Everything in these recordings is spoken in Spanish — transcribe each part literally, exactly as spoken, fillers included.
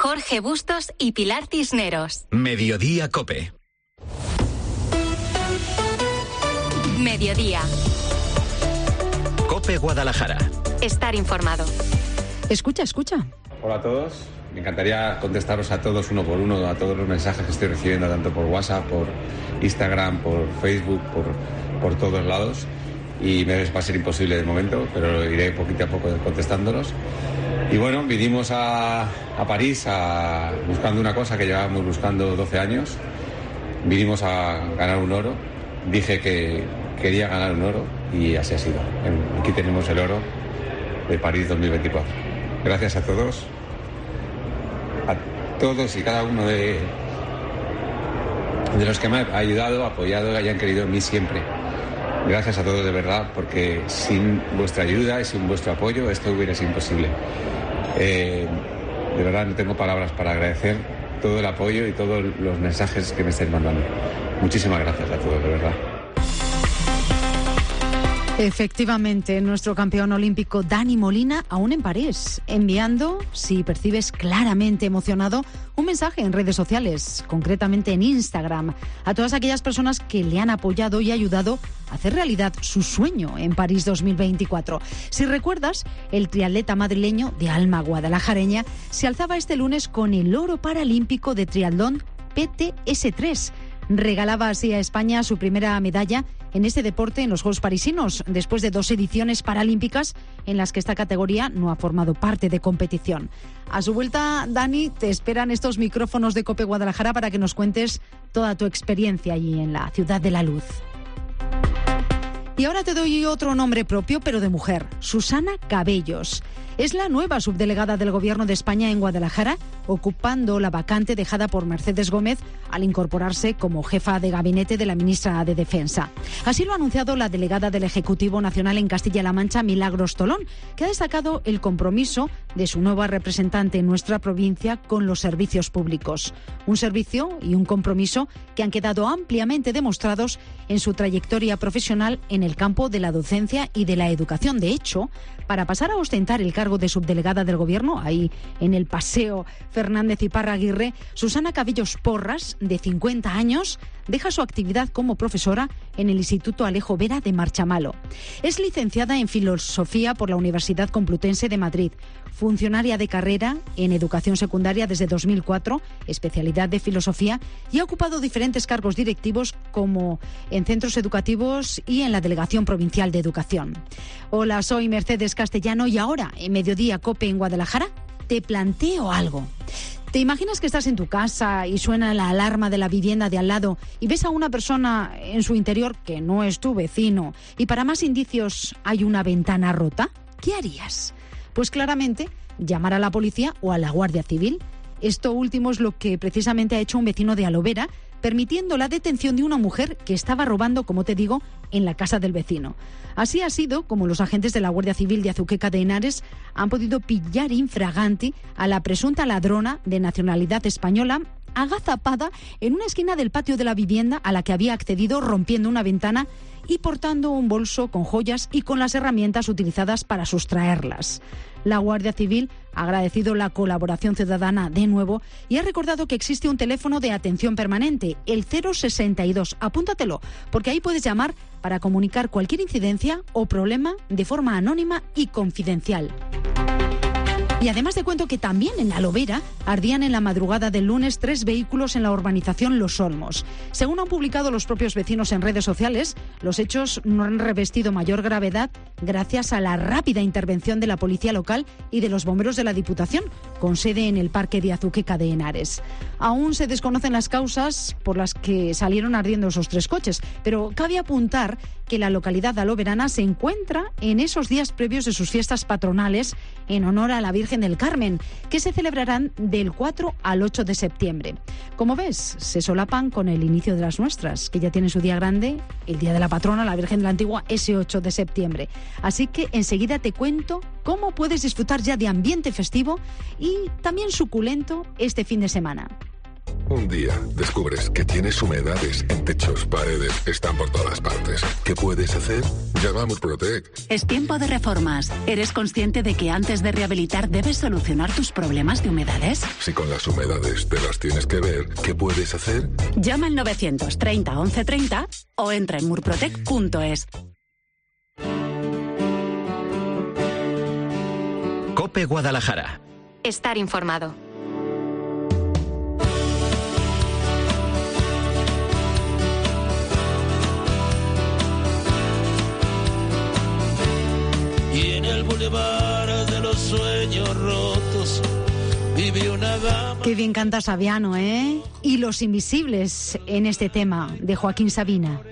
Jorge Bustos y Pilar Cisneros. Mediodía COPE. Mediodía. COPE Guadalajara. Estar informado. Escucha, escucha. Hola a todos. Me encantaría contestaros a todos uno por uno, a todos los mensajes que estoy recibiendo, tanto por WhatsApp, por Instagram, por Facebook, por, por todos lados. Y me va a ser imposible de momento, pero iré poquito a poco contestándolos. Y bueno, vinimos a, a París a, buscando una cosa que llevábamos buscando doce años. Vinimos a ganar un oro. Dije que quería ganar un oro y así ha sido. Aquí tenemos el oro de París dos mil veinticuatro. Gracias a todos, a todos y cada uno de, de los que me han ayudado, apoyado y hayan querido en mí siempre. Gracias a todos de verdad, porque sin vuestra ayuda y sin vuestro apoyo esto hubiera sido imposible. Eh, de verdad no tengo palabras para agradecer todo el apoyo y todos los mensajes que me estáis mandando. Muchísimas gracias a todos, de verdad. Efectivamente, nuestro campeón olímpico Dani Molina aún en París, enviando, si percibes claramente emocionado, un mensaje en redes sociales, concretamente en Instagram, a todas aquellas personas que le han apoyado y ayudado a hacer realidad su sueño en París dos mil veinticuatro. Si recuerdas, el triatleta madrileño de alma guadalajareña se alzaba este lunes con el oro paralímpico de triatlón P T S tres. Regalaba así a España su primera medalla en este deporte en los Juegos Parisinos, después de dos ediciones paralímpicas en las que esta categoría no ha formado parte de competición. A su vuelta, Dani, te esperan estos micrófonos de COPE Guadalajara para que nos cuentes toda tu experiencia allí en la Ciudad de la Luz. Y ahora te doy otro nombre propio, pero de mujer, Susana Cabellos. Es la nueva subdelegada del Gobierno de España en Guadalajara, ocupando la vacante dejada por Mercedes Gómez al incorporarse como jefa de gabinete de la ministra de Defensa. Así lo ha anunciado la delegada del Ejecutivo Nacional en Castilla-La Mancha, Milagros Tolón, que ha destacado el compromiso de su nueva representante en nuestra provincia con los servicios públicos. Un servicio y un compromiso que han quedado ampliamente demostrados en su trayectoria profesional en el campo de la docencia y de la educación. De hecho, para pasar a ostentar el cargo de subdelegada del Gobierno, ahí en el Paseo Fernández y Parraguirre, Susana Cabellos Porras, de cincuenta años, deja su actividad como profesora en el Instituto Alejo Vera de Marchamalo. Es licenciada en Filosofía por la Universidad Complutense de Madrid, funcionaria de carrera en Educación Secundaria desde dos mil cuatro, especialidad de Filosofía, y ha ocupado diferentes cargos directivos como en centros educativos y en la Delegación Provincial de Educación. Hola, soy Mercedes Castellano y ahora, en Mediodía COPE en Guadalajara, te planteo algo. ¿Te imaginas que estás en tu casa y suena la alarma de la vivienda de al lado y ves a una persona en su interior que no es tu vecino y para más indicios hay una ventana rota? ¿Qué harías? Pues claramente llamar a la policía o a la Guardia Civil. Esto último es lo que precisamente ha hecho un vecino de Alovera, permitiendo la detención de una mujer que estaba robando, como te digo, en la casa del vecino. Así ha sido como los agentes de la Guardia Civil de Azuqueca de Henares han podido pillar infraganti a la presunta ladrona de nacionalidad española, agazapada en una esquina del patio de la vivienda a la que había accedido rompiendo una ventana y portando un bolso con joyas y con las herramientas utilizadas para sustraerlas. La Guardia Civil ha agradecido la colaboración ciudadana de nuevo y ha recordado que existe un teléfono de atención permanente, el cero sesenta y dos. Apúntatelo, porque ahí puedes llamar para comunicar cualquier incidencia o problema de forma anónima y confidencial. Y además te cuento que también en Alovera ardían en la madrugada del lunes tres vehículos en la urbanización Los Olmos. Según han publicado los propios vecinos en redes sociales, los hechos no han revestido mayor gravedad gracias a la rápida intervención de la policía local y de los bomberos de la Diputación, con sede en el Parque de Azuqueca de Henares. Aún se desconocen las causas por las que salieron ardiendo esos tres coches, pero cabe apuntar que la localidad aloverana se encuentra en esos días previos de sus fiestas patronales en honor a la Virgen del Carmen, que se celebrarán del cuatro al ocho de septiembre. Como ves, se solapan con el inicio de las nuestras, que ya tienen su día grande, el día de la patrona, la Virgen de la Antigua, ese ocho de septiembre. Así que enseguida te cuento cómo puedes disfrutar ya de ambiente festivo y también suculento este fin de semana. Un día descubres que tienes humedades en techos, paredes, están por todas partes. ¿Qué puedes hacer? Llama a Murprotec. Es tiempo de reformas. ¿Eres consciente de que antes de rehabilitar debes solucionar tus problemas de humedades? Si con las humedades te las tienes que ver, ¿qué puedes hacer? Llama al novecientos treinta once treinta o entra en murprotec punto es. COPE Guadalajara. Estar informado. Y en el bulevar de los sueños rotos vive una dama. Qué bien canta Saviano, ¿eh? Y Los Invisibles en este tema de Joaquín Sabina.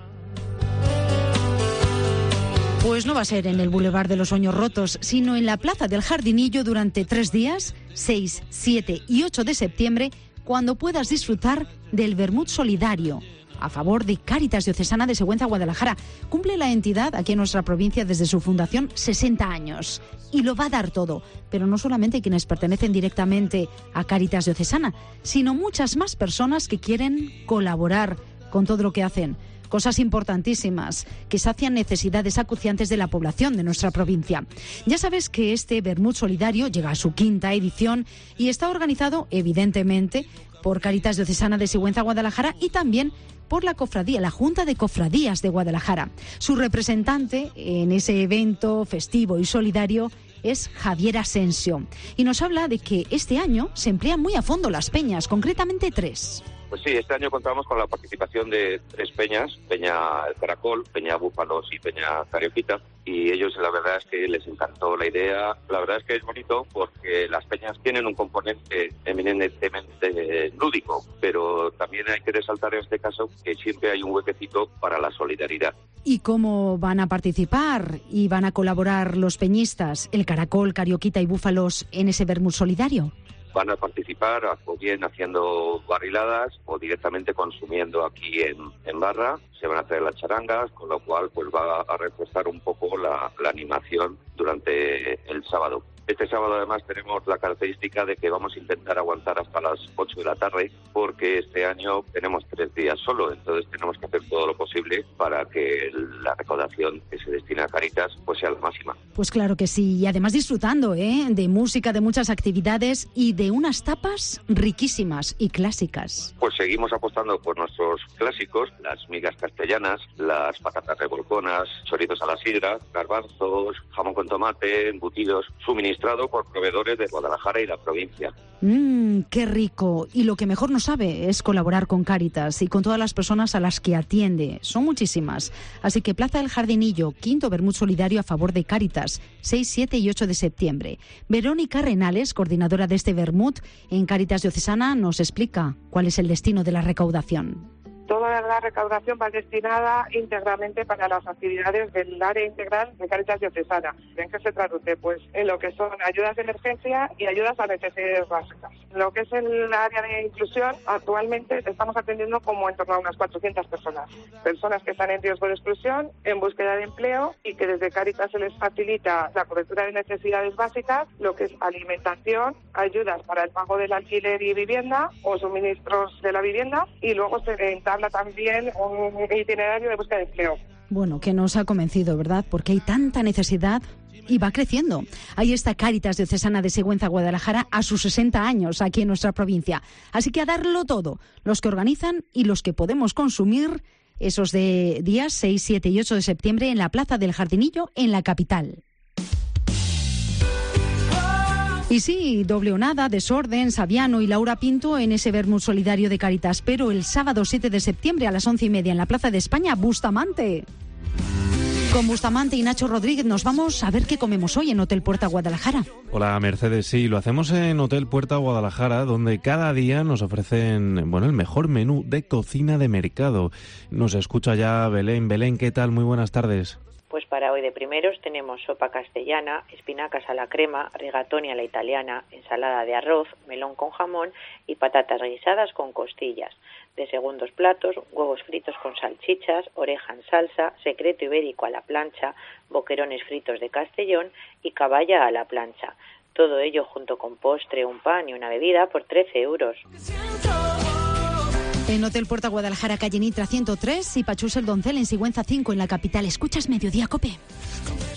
Pues no va a ser en el Boulevard de los Sueños Rotos, sino en la Plaza del Jardinillo durante tres días, seis, siete y ocho de septiembre, cuando puedas disfrutar del Vermut Solidario a favor de Cáritas Diocesana de Sigüenza, Guadalajara. Cumple la entidad aquí en nuestra provincia desde su fundación sesenta años y lo va a dar todo, pero no solamente quienes pertenecen directamente a Cáritas Diocesana, sino muchas más personas que quieren colaborar con todo lo que hacen. Cosas importantísimas que sacian necesidades acuciantes de la población de nuestra provincia. Ya sabes que este Vermut Solidario llega a su quinta edición y está organizado, evidentemente, por Cáritas Diocesana de Sigüenza, Guadalajara, y también por la cofradía, la Junta de Cofradías de Guadalajara. Su representante en ese evento festivo y solidario es Javier Asensio. Y nos habla de que este año se emplean muy a fondo las peñas, concretamente tres. Pues sí, este año contamos con la participación de tres peñas, Peña El Caracol, Peña Búfalos y Peña Carioquita, y ellos la verdad es que les encantó la idea. La verdad es que es bonito porque las peñas tienen un componente eminentemente lúdico, pero también hay que resaltar en este caso que siempre hay un huequecito para la solidaridad. ¿Y cómo van a participar y van a colaborar los peñistas, El Caracol, Carioquita y Búfalos en ese Vermut Solidario? Van a participar o bien haciendo barriladas o directamente consumiendo aquí en, en barra. Se van a hacer las charangas, con lo cual pues va a reforzar un poco la, la animación durante el sábado. Este sábado además tenemos la característica de que vamos a intentar aguantar hasta las ocho de la tarde porque este año tenemos tres días solo, entonces tenemos que hacer todo lo posible para que la recaudación que se destina a Cáritas pues sea la máxima. Pues claro que sí, y además disfrutando ¿eh? de música, de muchas actividades y de unas tapas riquísimas y clásicas. Pues seguimos apostando por nuestros clásicos, las migas castellanas, las patatas revolconas, chorizos a la sidra, garbanzos, jamón con tomate, embutidos, suministros por proveedores de Guadalajara y la provincia. Mmm, qué rico. Y lo que mejor nos sabe es colaborar con Cáritas y con todas las personas a las que atiende. Son muchísimas. Así que Plaza del Jardinillo, quinto Vermut Solidario a favor de Cáritas, seis, siete y ocho de septiembre. Verónica Renales, coordinadora de este Vermut en Cáritas Diocesana, nos explica cuál es el destino de la recaudación. Toda la recaudación va destinada íntegramente para las actividades del área integral de Cáritas Diocesana. ¿En qué se traduce? Pues en lo que son ayudas de emergencia y ayudas a necesidades básicas. Lo que es el área de inclusión, actualmente estamos atendiendo como en torno a unas cuatrocientas personas. Personas que están en riesgo de exclusión, en búsqueda de empleo y que desde Cáritas se les facilita la cobertura de necesidades básicas, lo que es alimentación, ayudas para el pago del alquiler y vivienda o suministros de la vivienda, y luego se habla también un itinerario de búsqueda de empleo. Bueno, que nos ha convencido, ¿verdad? Porque hay tanta necesidad y va creciendo. Ahí está Cáritas Diocesana de Sigüenza, Guadalajara, a sus sesenta años aquí en nuestra provincia. Así que a darlo todo, los que organizan y los que podemos consumir esos de días seis, siete y ocho de septiembre en la Plaza del Jardinillo, en la capital. Y sí, doble o nada, Desorden, Saviano y Laura Pinto en ese Vermut Solidario de Cáritas. Pero el sábado siete de septiembre a las once y media en la Plaza de España, Bustamante. Con Bustamante y Nacho Rodríguez nos vamos a ver qué comemos hoy en Hotel Puerta Guadalajara. Hola Mercedes, sí, lo hacemos en Hotel Puerta Guadalajara, donde cada día nos ofrecen, bueno, el mejor menú de cocina de mercado. Nos escucha ya Belén. Belén, ¿qué tal? Muy buenas tardes. Pues para hoy de primeros tenemos sopa castellana, espinacas a la crema, rigatoni a la italiana, ensalada de arroz, melón con jamón y patatas guisadas con costillas. De segundos platos, huevos fritos con salchichas, oreja en salsa, secreto ibérico a la plancha, boquerones fritos de Castellón y caballa a la plancha. Todo ello junto con postre, un pan y una bebida por trece euros. En Hotel Puerta Guadalajara, calle Nitra ciento tres y Pachús el Doncel en Sigüenza cinco en la capital. Escuchas Mediodía, COPE.